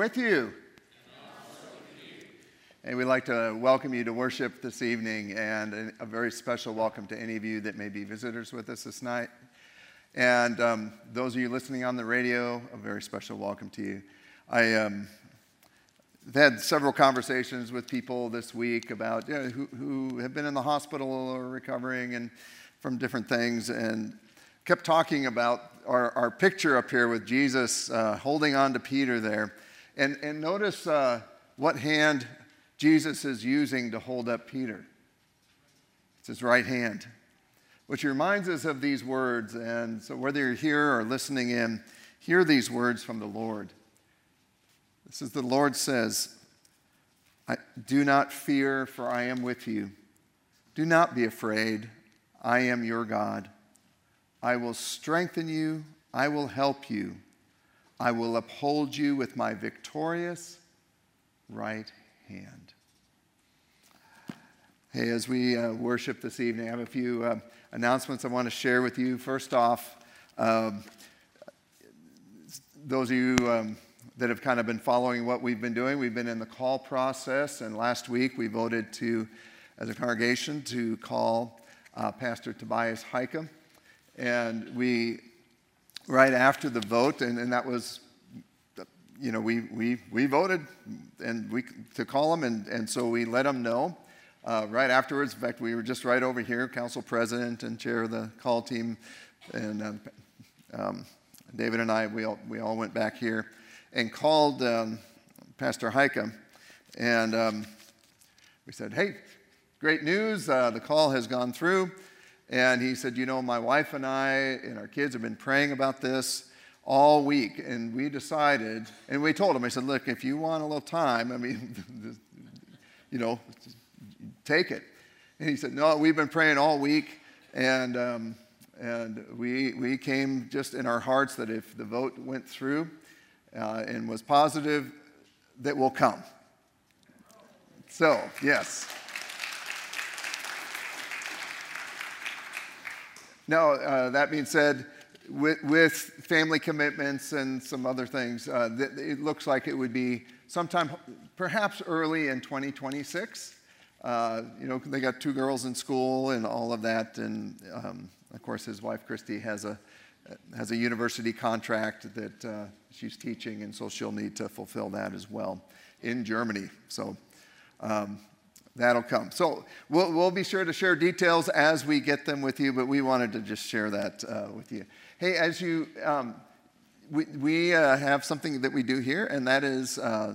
with you? And we'd like to welcome you to worship this evening, and a very special welcome to any of you that may be visitors with us this night. And those of you listening on the radio, a very special welcome to you. I've had several conversations with people this week about who have been in the hospital or recovering and from different things, and kept talking about our picture up here with Jesus holding on to Peter there. And notice what hand Jesus is using to hold up Peter. It's his right hand, which reminds us of these words. And so whether you're here or listening in, hear these words from the Lord. This is the Lord says, "Do not fear, for I am with you. Do not be afraid. I am your God. I will strengthen you. I will help you. I will uphold you with my victorious right hand." Hey, as we worship this evening, I have a few announcements I want to share with you. First off, those of you that have kind of been following what we've been doing, we've been in the call process, and last week we voted to, as a congregation, to call Pastor Tobias Heike. And we, right after the vote, and that was, we voted and to call him, and so we let him know right afterwards. In fact, we were just right over here, council president and chair of the call team, and David and I, we all went back here and called Pastor Heike, and we said, "Hey, great news, the call has gone through." And he said, "My wife and I and our kids have been praying about this all week, and we decided," and we told him, I said, "Look, if you want a little time, take it." And he said, "No, we've been praying all week, and we came just in our hearts that if the vote went through and was positive, that we'll come." So, yes. Now, that being said, with family commitments and some other things, it looks like it would be sometime perhaps early in 2026. They got 2 girls in school and all of that, and of course his wife Christy has a university contract that she's teaching, and so she'll need to fulfill that as well in Germany. So that'll come. So we'll be sure to share details as we get them with you, but we wanted to just share that with you. Hey, as you, we have something that we do here, and that is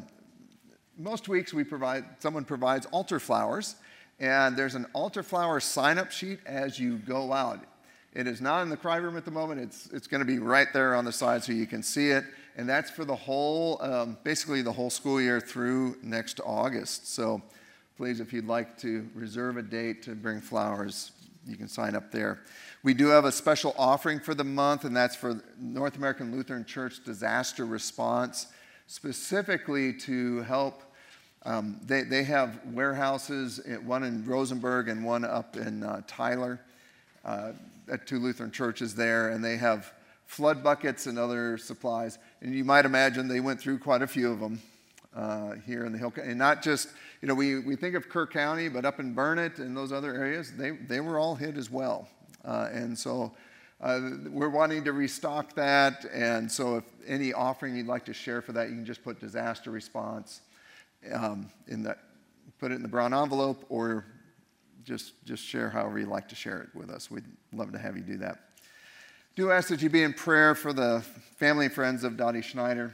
most weeks someone provides altar flowers, and there's an altar flower sign-up sheet as you go out. It is not in the cry room at the moment. It's going to be right there on the side so you can see it, and that's for the whole, basically the whole school year through next August. So please, if you'd like to reserve a date to bring flowers, you can sign up there. We do have a special offering for the month, and that's for North American Lutheran Church Disaster Response, specifically to help. They have warehouses, one in Rosenberg and one up in Tyler, at 2 Lutheran churches there, and they have flood buckets and other supplies. And you might imagine they went through quite a few of them here in the Hill, and not just. We think of Kerr County, but up in Burnett and those other areas, they were all hit as well. And so we're wanting to restock that. And so if any offering you'd like to share for that, you can just put disaster response put it in the brown envelope, or just share however you'd like to share it with us. We'd love to have you do that. Do ask that you be in prayer for the family and friends of Dottie Schneider.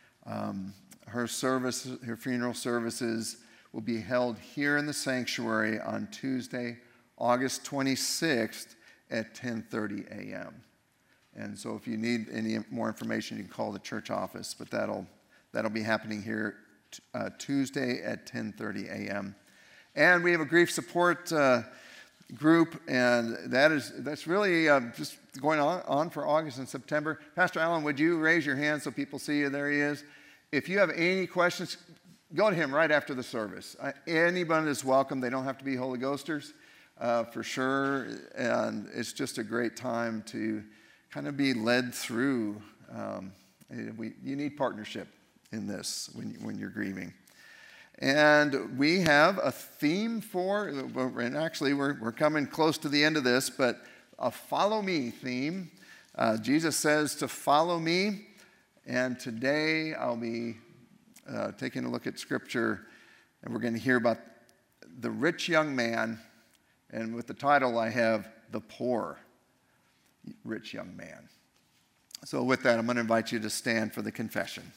Her funeral services will be held here in the sanctuary on Tuesday, August 26th at 10:30 a.m. And so if you need any more information, you can call the church office, but that'll be happening here Tuesday at 10:30 a.m. And we have a grief support group, and that's really just going on for August and September. Pastor Allen, would you raise your hand so people see you? There he is. If you have any questions, go to him right after the service. Anyone is welcome. They don't have to be Holy Ghosters, for sure. And it's just a great time to kind of be led through. You need partnership in this when you're grieving. And we have a theme for, and actually we're coming close to the end of this, but a follow me theme. Jesus says to follow me, and today I'll be taking a look at Scripture, and we're going to hear about the rich young man, and with the title I have, The Poor Rich Young Man. So with that, I'm going to invite you to stand for the confession.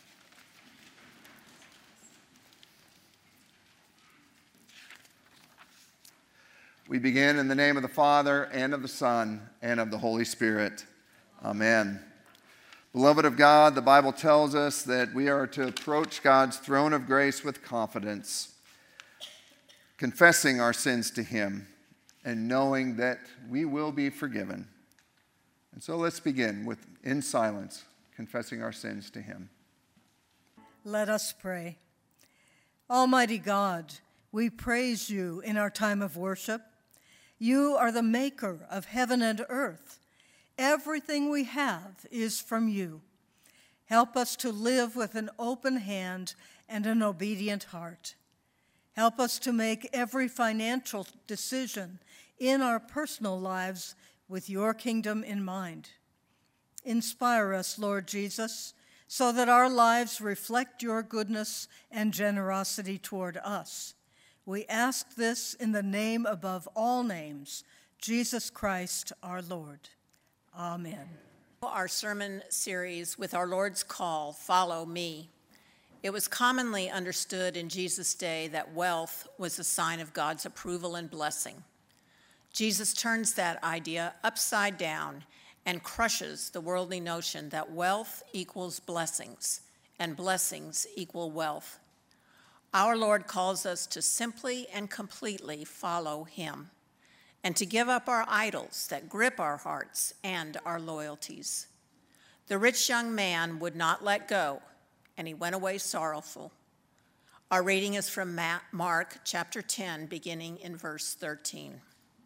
We begin in the name of the Father, and of the Son, and of the Holy Spirit. Amen. Beloved of God, the Bible tells us that we are to approach God's throne of grace with confidence, confessing our sins to Him, and knowing that we will be forgiven. And so let's begin with, in silence, confessing our sins to Him. Let us pray. Almighty God, we praise you in our time of worship. You are the maker of heaven and earth. Everything we have is from you. Help us to live with an open hand and an obedient heart. Help us to make every financial decision in our personal lives with your kingdom in mind. Inspire us, Lord Jesus, so that our lives reflect your goodness and generosity toward us. We ask this in the name above all names, Jesus Christ our Lord. Amen. Our sermon series with our Lord's call, Follow Me. It was commonly understood in Jesus' day that wealth was a sign of God's approval and blessing. Jesus turns that idea upside down and crushes the worldly notion that wealth equals blessings and blessings equal wealth. Our Lord calls us to simply and completely follow him and to give up our idols that grip our hearts and our loyalties. The rich young man would not let go, and he went away sorrowful. Our reading is from Mark chapter 10, beginning in verse 13.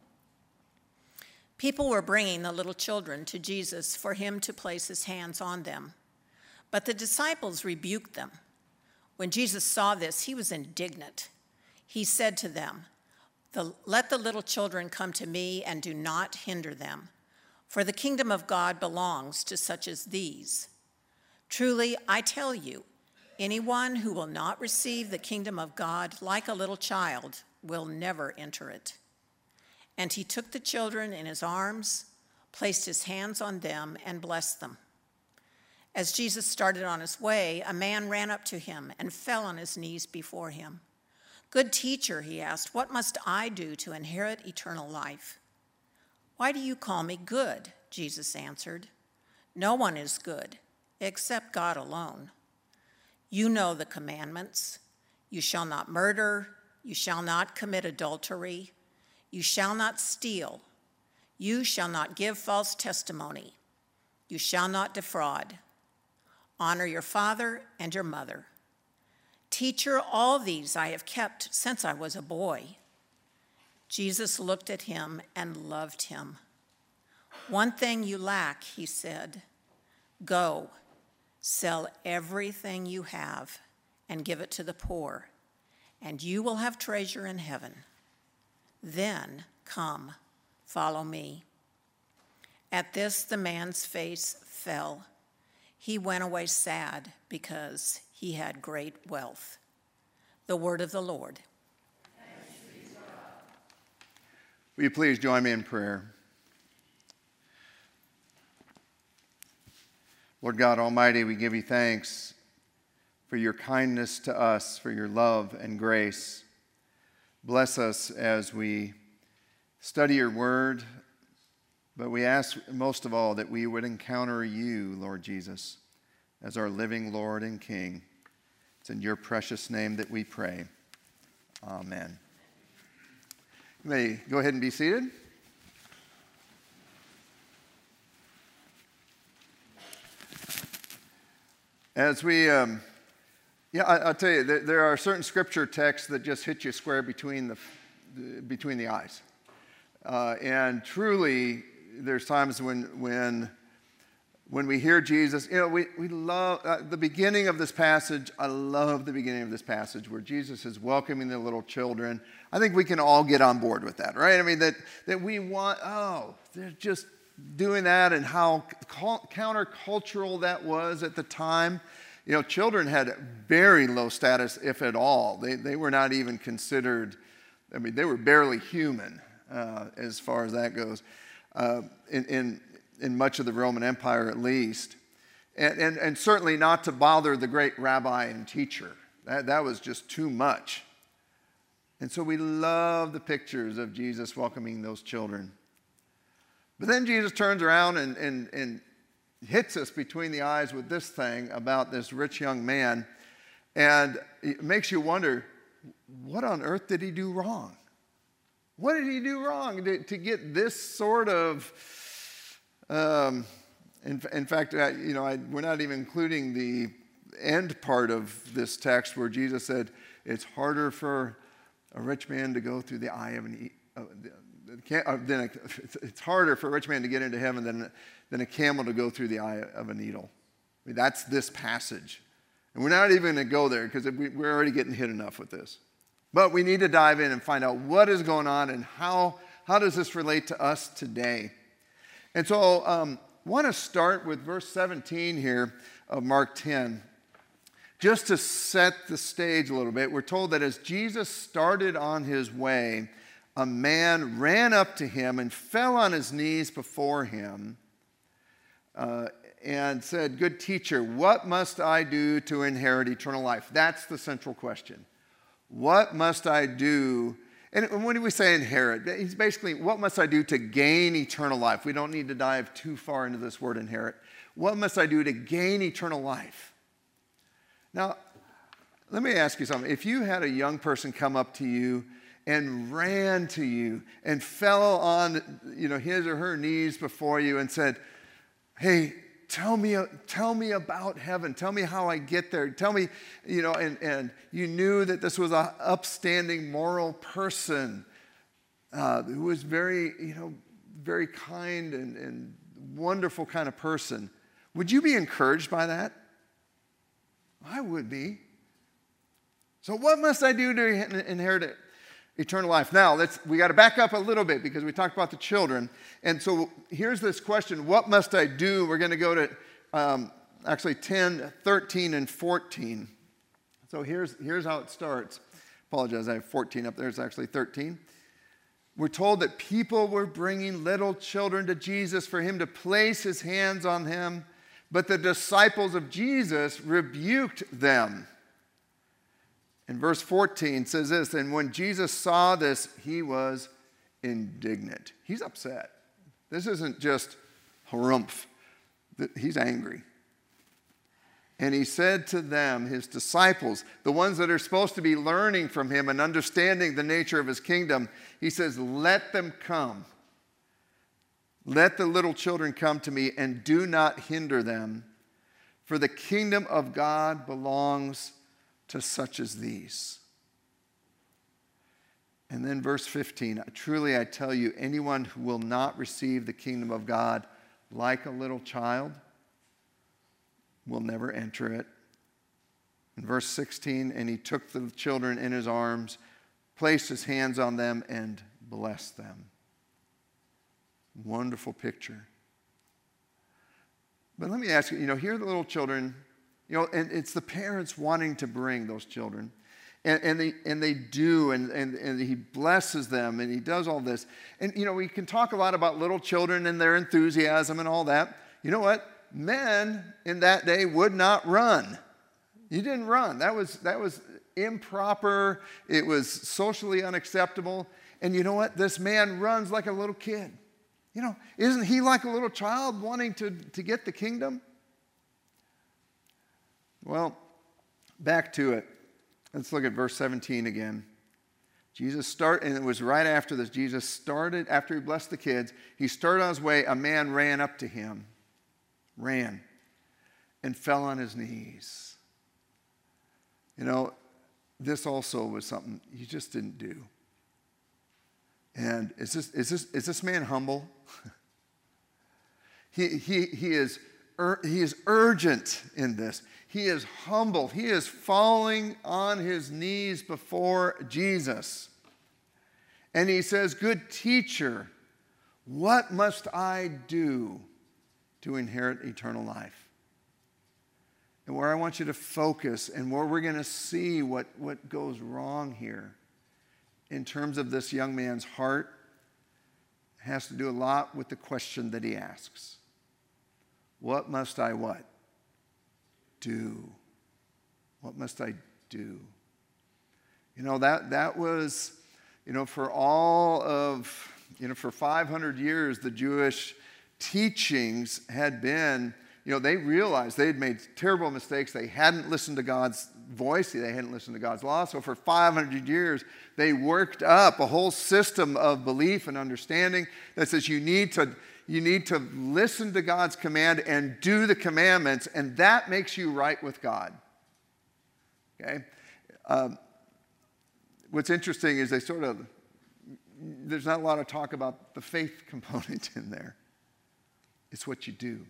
People were bringing the little children to Jesus for him to place his hands on them, but the disciples rebuked them. When Jesus saw this, he was indignant. He said to them, "Let the little children come to me and do not hinder them, for the kingdom of God belongs to such as these. Truly, I tell you, anyone who will not receive the kingdom of God like a little child will never enter it." And he took the children in his arms, placed his hands on them, and blessed them. As Jesus started on his way, a man ran up to him and fell on his knees before him. "Good teacher," he asked, "what must I do to inherit eternal life?" "Why do you call me good?" Jesus answered. "No one is good except God alone. You know the commandments. You shall not murder. You shall not commit adultery. You shall not steal. You shall not give false testimony. You shall not defraud. Honor your father and your mother." "Teacher, all these I have kept since I was a boy." Jesus looked at him and loved him. "One thing you lack," he said. "Go, sell everything you have and give it to the poor, and you will have treasure in heaven. Then come, follow me." At this, the man's face fell. He went away sad because he had great wealth. The word of the Lord. Will you please join me in prayer? Lord God Almighty, we give you thanks for your kindness to us, for your love and grace. Bless us as we study your word, but we ask most of all that we would encounter you, Lord Jesus, as our living Lord and King. It's in your precious name that we pray. Amen. You may go ahead and be seated. As we, I'll tell you, there are certain scripture texts that just hit you square between the eyes. And truly, there's times when when we hear Jesus, we love the beginning of this passage. I love the beginning of this passage where Jesus is welcoming the little children. I think we can all get on board with that, right? I mean, that we want, they're just doing that, and how countercultural that was at the time. Children had very low status, if at all. They were not even considered, they were barely human as far as that goes. In much of the Roman Empire, at least, and certainly not to bother the great rabbi and teacher. That was just too much. And so we love the pictures of Jesus welcoming those children. But then Jesus turns around and hits us between the eyes with this thing about this rich young man, and it makes you wonder, what on earth did he do wrong? What did he do wrong to get this sort of... in fact, we're not even including the end part of this text where Jesus said it's harder for a rich man to go through the eye of an it's harder for a rich man to get into heaven than a camel to go through the eye of a needle. That's this passage. And we're not even going to go there because we're already getting hit enough with this. But we need to dive in and find out what is going on and how does this relate to us today. And so I want to start with verse 17 here of Mark 10. Just to set the stage a little bit, we're told that as Jesus started on his way, a man ran up to him and fell on his knees before him and said, "Good teacher, what must I do to inherit eternal life?" That's the central question. What must I do? And when we say inherit, he's basically, what must I do to gain eternal life? We don't need to dive too far into this word inherit. What must I do to gain eternal life? Now, let me ask you something. If you had a young person come up to you and ran to you and fell on his or her knees before you and said, "Hey, tell me about heaven. Tell me how I get there. Tell me," and you knew that this was an upstanding moral person who was very kind and wonderful kind of person. Would you be encouraged by that? I would be. So what must I do to inherit eternal life? Now, we got to back up a little bit because we talked about the children. And so here's this question, what must I do? We're going to go to actually 10, 13, and 14. So here's how it starts. Apologize, I have 14 up there. It's actually 13. We're told that people were bringing little children to Jesus for him to place his hands on them, but the disciples of Jesus rebuked them. And verse 14 says this, "And when Jesus saw this, he was indignant." He's upset. This isn't just harumph. He's angry. And he said to them, his disciples, the ones that are supposed to be learning from him and understanding the nature of his kingdom, he says, "Let them come. Let the little children come to me and do not hinder them, for the kingdom of God belongs to such as these." And then verse 15, "Truly I tell you, anyone who will not receive the kingdom of God like a little child will never enter it." In verse 16, "And he took the children in his arms, placed his hands on them, and blessed them." Wonderful picture. But let me ask you, here are the little children, and it's the parents wanting to bring those children. And they do, and he blesses them, and he does all this. And, we can talk a lot about little children and their enthusiasm and all that. You know what? Men in that day would not run. You didn't run. That was improper. It was socially unacceptable. And you know what? This man runs like a little kid. Isn't he like a little child wanting to get the kingdom? Well, back to it. Let's look at verse 17 again. And it was right after this. Jesus started, after he blessed the kids, he started on his way. A man ran up to him, and fell on his knees. This also was something you just didn't do. And is this man humble? He is urgent in this. He is humble. He is falling on his knees before Jesus. And he says, "Good teacher, what must I do to inherit eternal life?" And where I want you to focus and where we're going to see what goes wrong here in terms of this young man's heart has to do a lot with the question that he asks. What must I what? Do. What must I do? You know, that was, for all of, for 500 years, the Jewish teachings had been, they realized they had made terrible mistakes. They hadn't listened to God's voice. They hadn't listened to God's law. So for 500 years, they worked up a whole system of belief and understanding that says you need to listen to God's command and do the commandments, and that makes you right with God. Okay? What's interesting is there's not a lot of talk about the faith component in there. It's what you do.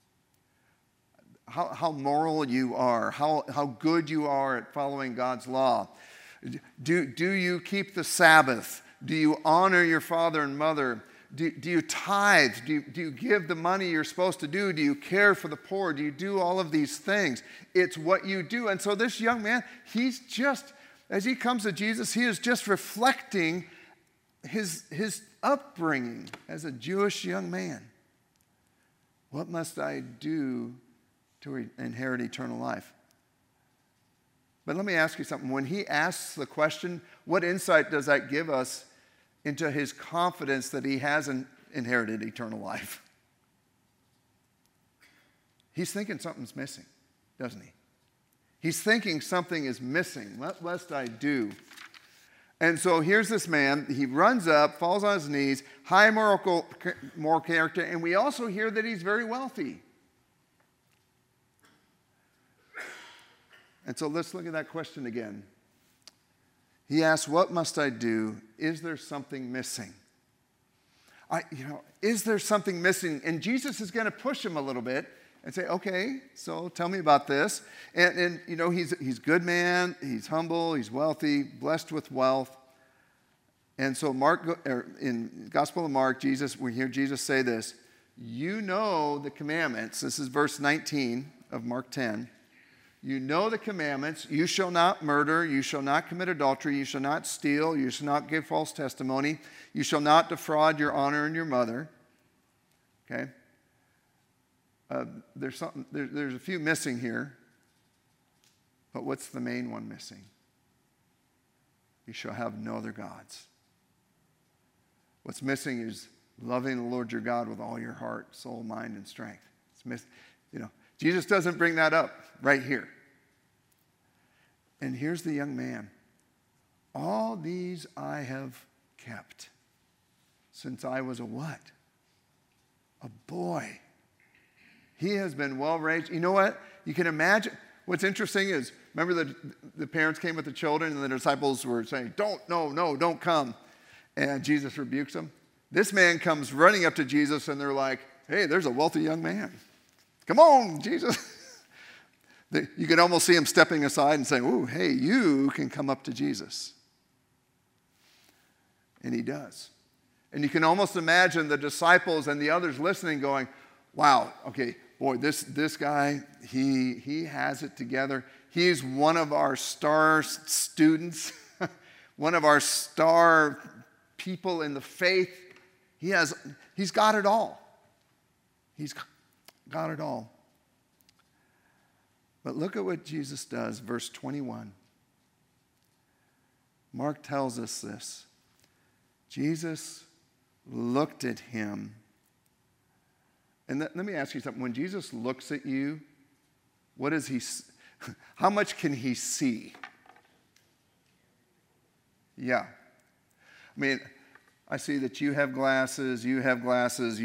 How moral you are, how good you are at following God's law. Do you keep the Sabbath? Do you honor your father and mother? Do you tithe? Do you give the money you're supposed to do? Do you care for the poor? Do you do all of these things? It's what you do. And so this young man, as he comes to Jesus, he is just reflecting his upbringing as a Jewish young man. What must I do to inherit eternal life? But let me ask you something. When he asks the question, what insight does that give us into his confidence that he hasn't inherited eternal life? He's thinking something's missing, doesn't he? He's thinking something is missing. What must I do? And so here's this man. He runs up, falls on his knees, high moral character, and we also hear that he's very wealthy. And so let's look at that question again. He asks, what must I do? Is there something missing? Is there something missing? And Jesus is going to push him a little bit and say, okay, so tell me about this. And he's a good man, he's humble, he's wealthy, blessed with wealth. And so in Gospel of Mark, we hear Jesus say this, you know the commandments. This is verse 19 of Mark 10. You know the commandments. You shall not murder. You shall not commit adultery. You shall not steal. You shall not give false testimony. You shall not defraud your honor and your mother. Okay? There's a few missing here. But what's the main one missing? You shall have no other gods. What's missing is loving the Lord your God with all your heart, soul, mind, and strength. Jesus doesn't bring that up right here. And here's the young man. All these I have kept since I was a what? A boy. He has been well raised. You know what? You can imagine. What's interesting is, remember the parents came with the children and the disciples were saying, don't come. And Jesus rebukes them. This man comes running up to Jesus and they're like, hey, there's a wealthy young man. Come on, Jesus. You can almost see him stepping aside and saying, oh, hey, you can come up to Jesus. And he does. And you can almost imagine the disciples and the others listening going, wow, okay, boy, this guy, he has it together. He's one of our star students, one of our star people in the faith. He's got it all. He's got it all. But look at what Jesus does, verse 21. Mark tells us this. Jesus looked at him. And let me ask you something. When Jesus looks at you, how much can he see? Yeah. I mean, I see that you have glasses, you have glasses,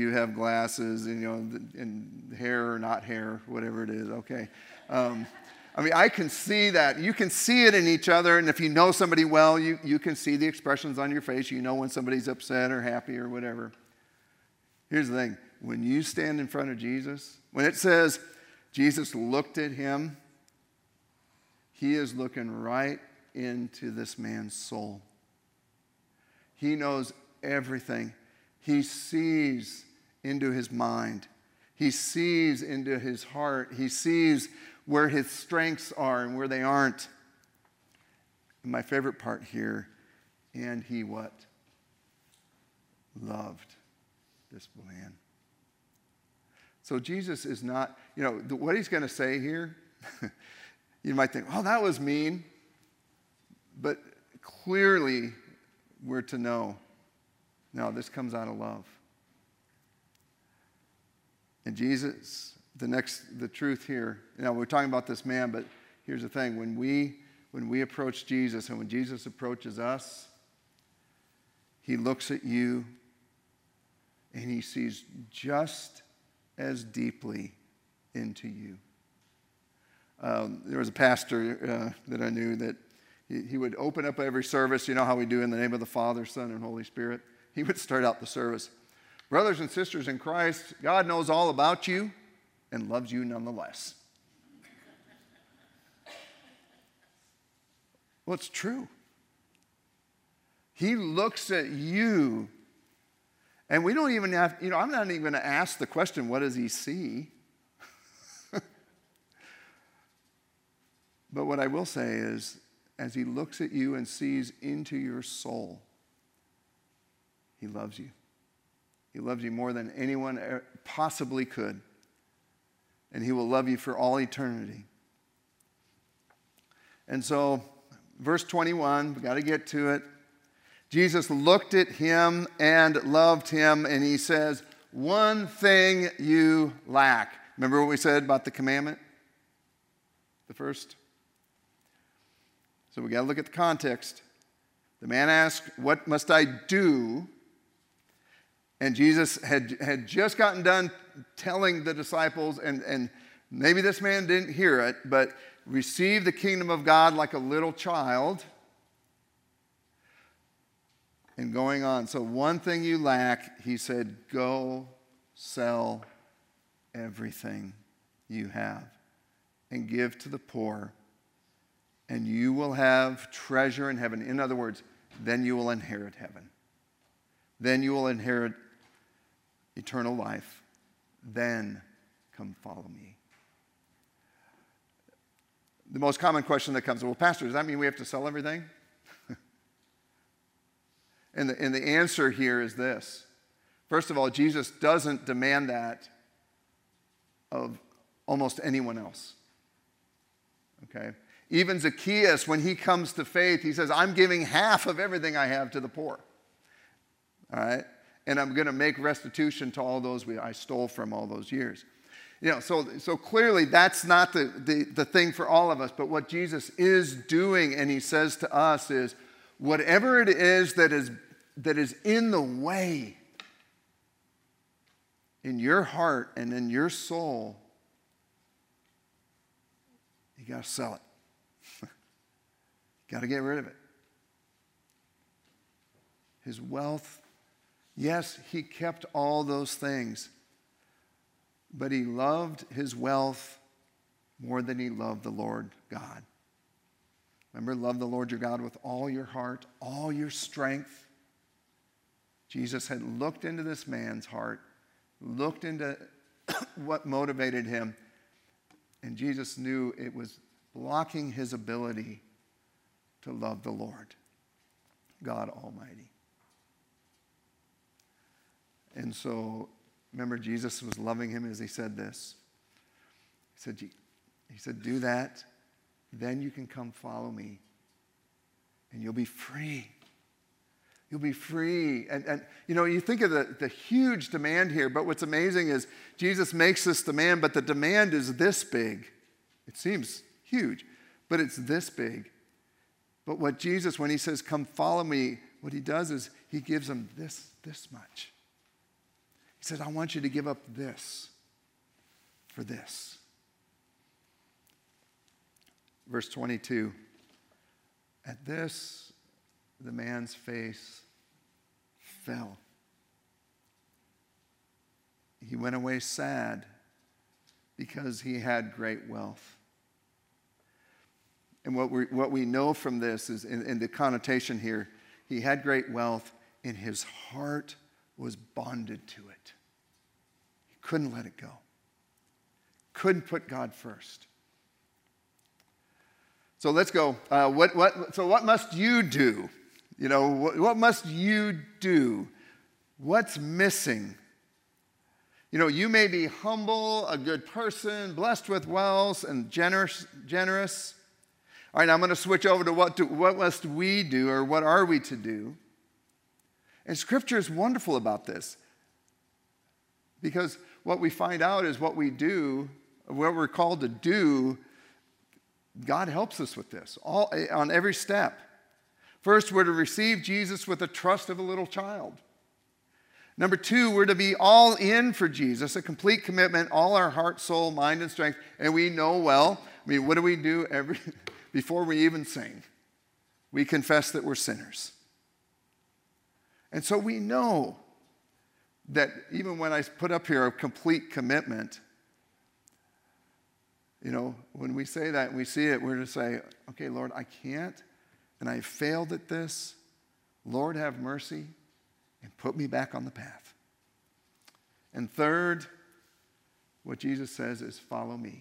and hair or not hair, whatever it is, okay. I can see that. You can see it in each other, and if you know somebody well, you can see the expressions on your face. You know when somebody's upset or happy or whatever. Here's the thing. when you stand in front of Jesus, when it says Jesus looked at him, he is looking right into this man's soul. He knows everything. He sees into his mind. He sees into his heart. He sees where his strengths are and where they aren't. And my favorite part here, and he what? Loved this man. So Jesus is not, what he's going to say here, you might think, oh, that was mean. But clearly, we're to know, no, this comes out of love. And Jesus, the truth here, we're talking about this man, but here's the thing. When we approach Jesus and when Jesus approaches us, he looks at you and he sees just as deeply into you. There was a pastor that I knew that he would open up every service, you know how we do in the name of the Father, Son, and Holy Spirit. He would start out the service. Brothers and sisters in Christ, God knows all about you and loves you nonetheless. Well, it's true. He looks at you, and we don't even have, I'm not even going to ask the question, what does he see? But what I will say is, as he looks at you and sees into your soul, he loves you. He loves you more than anyone possibly could. And he will love you for all eternity. And so, verse 21, we've got to get to it. Jesus looked at him and loved him, and he says, one thing you lack. Remember what we said about the commandment? The first? So we got to look at the context. The man asked, what must I do? And Jesus had just gotten done telling the disciples, and maybe this man didn't hear it, but receive the kingdom of God like a little child. And going on. So one thing you lack, he said, go sell everything you have and give to the poor, and you will have treasure in heaven. In other words, then you will inherit heaven. Then you will inherit eternal life. Then come follow me. The most common question that comes, well, Pastor, does that mean we have to sell everything? And the answer here is this. First of all, Jesus doesn't demand that of almost anyone else. Okay? Even Zacchaeus, when he comes to faith, he says, I'm giving half of everything I have to the poor. All right? And I'm going to make restitution to all those I stole from all those years. So clearly that's not the thing for all of us. But what Jesus is doing, and he says to us, is whatever it is that is in the way in your heart and in your soul, you got to sell it. Got to get rid of it. His wealth, yes, he kept all those things, but he loved his wealth more than he loved the Lord God. Remember, love the Lord your God with all your heart, all your strength. Jesus had looked into this man's heart, looked into what motivated him, and Jesus knew it was blocking his ability to love the Lord, God Almighty. And so, remember, Jesus was loving him as he said this. He said, do that, then you can come follow me, and you'll be free. You'll be free. And you think of the huge demand here, but what's amazing is Jesus makes this demand, but the demand is this big. It seems huge, but it's this big. But what Jesus, when he says, come follow me, what he does is he gives them this much. He says, I want you to give up this for this. Verse 22, at this, the man's face fell. he went away sad because he had great wealth. And what we know from this is, in the connotation here, he had great wealth and his heart was bonded to it. He couldn't let it go. Couldn't put God first. So let's go. So what must you do? You know, what must you do? What's missing? You know, you may be humble, a good person, blessed with wealth, and generous. All right, I'm going to switch over to what must we do, or what are we to do? And Scripture is wonderful about this. Because what we find out is what we do, what we're called to do, God helps us with this on every step. First, we're to receive Jesus with the trust of a little child. Number two, we're to be all in for Jesus, a complete commitment, all our heart, soul, mind, and strength. And we know well, I mean, what do we do before we even sing? We confess that we're sinners. And so we know that even when I put up here a complete commitment, you know, when we say that and we see it, we're to say, okay, Lord, I can't, and I failed at this. Lord, have mercy and put me back on the path. And third, what Jesus says is, follow me.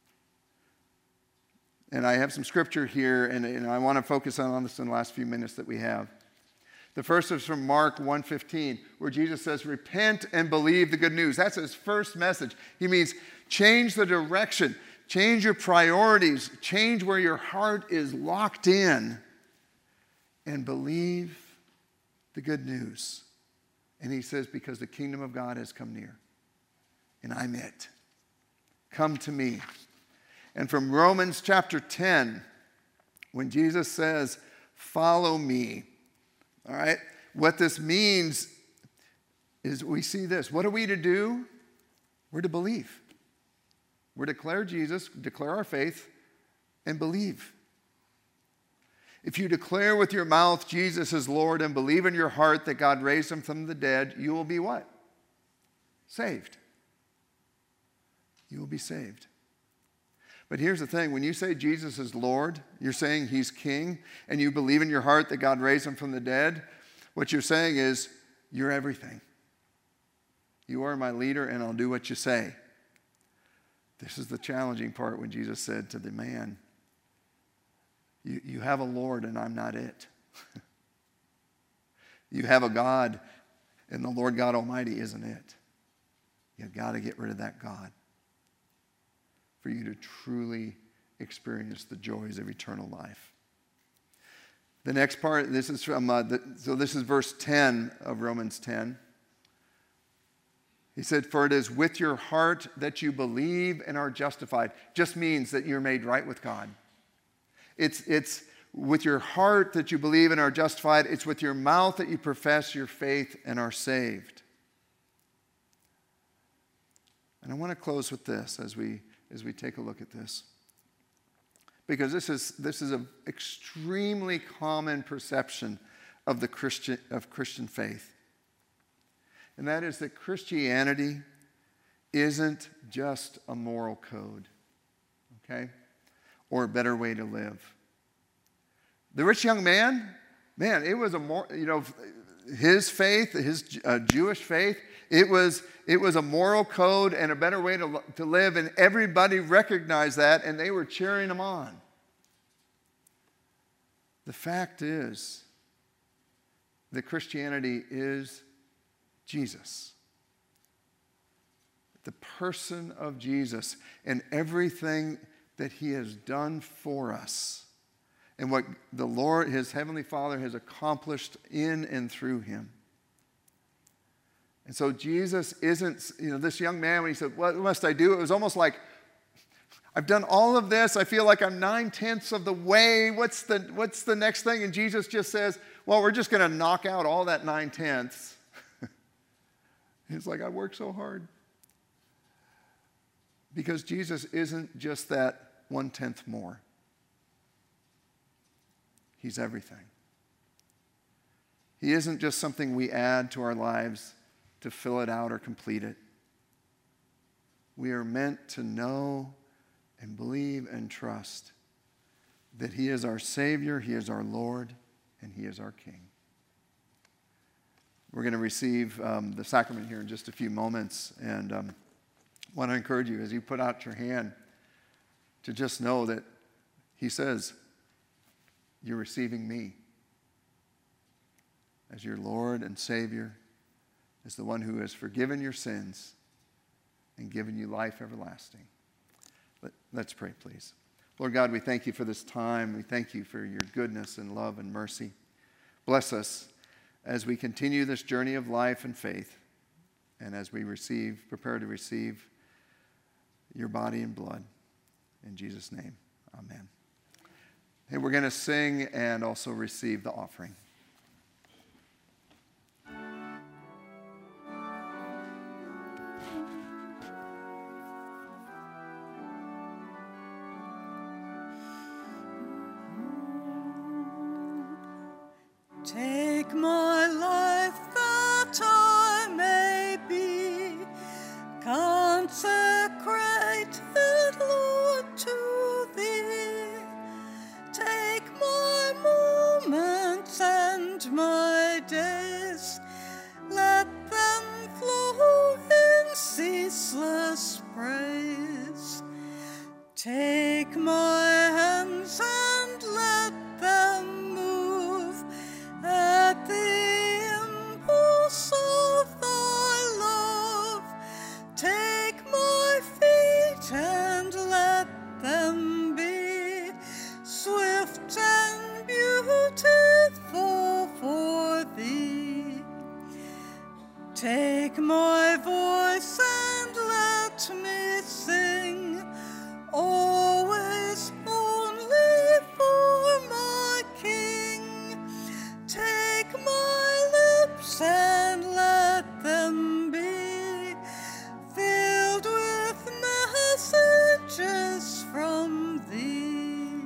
And I have some scripture here, and I want to focus on this in the last few minutes that we have. The first is from Mark 1:15, where Jesus says, repent and believe the good news. That's his first message. He means change the direction, change your priorities, change where your heart is locked in, and believe the good news. And he says, because the kingdom of God has come near, and I'm it. Come to me. And from Romans chapter 10, when Jesus says, follow me, all right, what this means is we see this. What are we to do? We're to believe. We're to declare Jesus, declare our faith, and believe. If you declare with your mouth Jesus is Lord and believe in your heart that God raised him from the dead, you will be what? Saved. You will be saved. But here's the thing. When you say Jesus is Lord, you're saying he's king, and you believe in your heart that God raised him from the dead, what you're saying is, you're everything. You are my leader, and I'll do what you say. This is the challenging part when Jesus said to the man, you have a Lord, and I'm not it. You have a God, and the Lord God Almighty isn't it. You've got to get rid of that God for you to truly experience the joys of eternal life. The next part, this is from, this is verse 10 of Romans 10. He said, for it is with your heart that you believe and are justified. Just means that you're made right with God. It's with your heart that you believe and are justified. It's with your mouth that you profess your faith and are saved. And I want to close with this as we take a look at this. Because this is an extremely common perception of Christian faith. And that is that Christianity isn't just a moral code, okay? Or a better way to live. The rich young man, it was his faith, his Jewish faith, it was a moral code and a better way to live, and everybody recognized that, and they were cheering him on. The fact is that Christianity is Jesus. The person of Jesus and everything that he has done for us, and what the Lord, his heavenly Father, has accomplished in and through him. And so Jesus isn't, this young man, when he said, what must I do? It was almost like, I've done all of this. I feel like I'm 9/10 of the way. What's the next thing? And Jesus just says, well, we're just going to knock out all that 9/10. He's like, I worked so hard. Because Jesus isn't just that 1/10 more. He's everything. He isn't just something we add to our lives to fill it out or complete it. we are meant to know and believe and trust that he is our Savior, he is our Lord, and he is our King. We're going to receive the sacrament here in just a few moments, and want to encourage you as you put out your hand to just know that he says, you're receiving me as your Lord and Savior, as the one who has forgiven your sins and given you life everlasting. Let's pray, please. Lord God, we thank you for this time. We thank you for your goodness and love and mercy. Bless us as we continue this journey of life and faith, and as we prepare to receive your body and blood. In Jesus' name, amen. Hey, we're going to sing and also receive the offering. Take my life that I may be consecrated, Lord, to thee. Take my moments and my days, let them flow in ceaseless praise. Take my hands and let them move at the impulse of thy love. Take my feet and let them be swift and beautiful for thee. Take my voice and let me sing, always only for my King. Take my lips and let them be filled with messages from thee.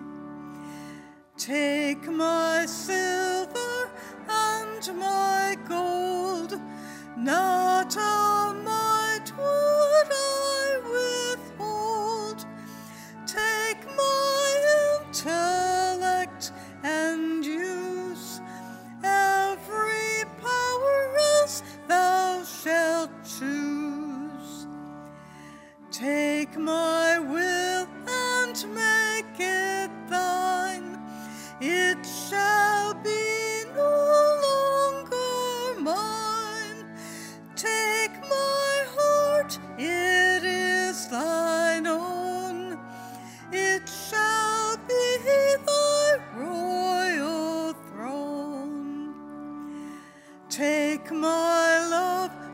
Take my silver and my gold, not a mite would I withhold. Take my intellect and use every power as thou shalt choose. Take my will and make it thine. It shall be no longer mine. Take my heart, it is thine own. It shall be thy royal throne. Take my love